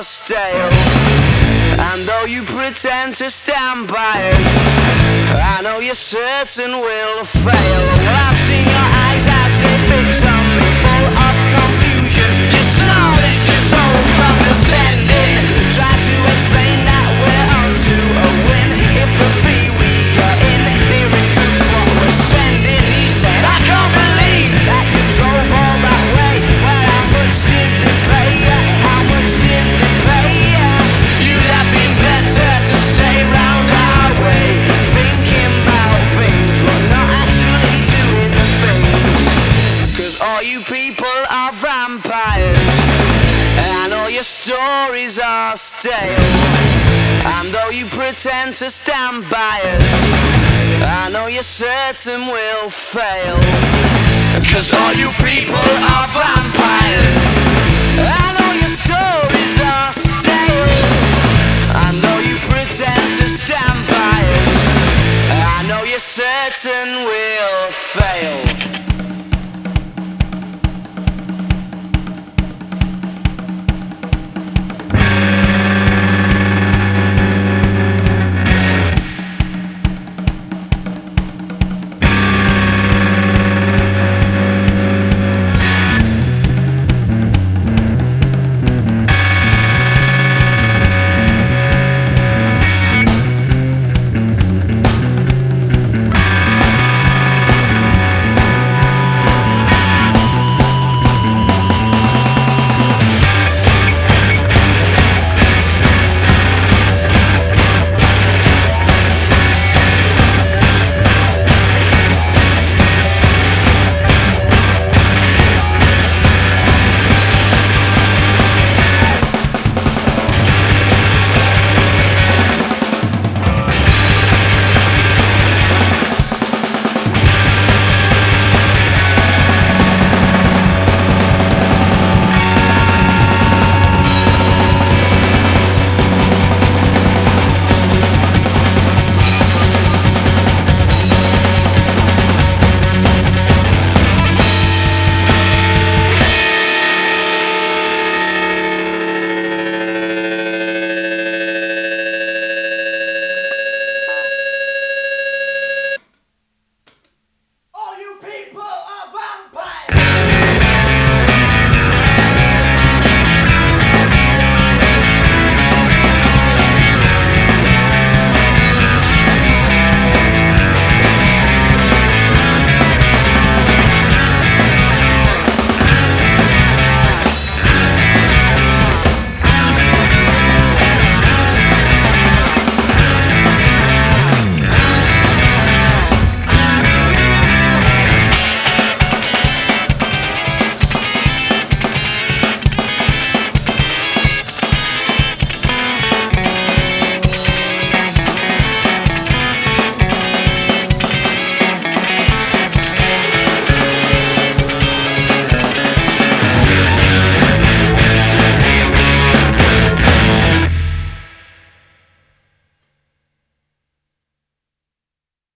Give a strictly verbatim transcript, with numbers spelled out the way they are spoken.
stale. And though you pretend to stand by us, I know you're certain we'll fail. Well, I've seen your eyes as they fix on me, full of confusion. You snort at your soul condescending. Try to explain that we're on to a win. If the fee we got in, it recoups what we're spending. He said, I can't believe that you drove all that way. Well, how much did they pay ya? How much did they pay ya? You'd have been better to stay round our way, thinking about things but not actually doing the things. Cause all you people are vampires, and all your stories are stale. And though you pretend to stand by us, I know you're certain we'll fail. Cause all you people are vampires, and all your stories are stale. I know you pretend to stand by us, I know you're certain we'll fail.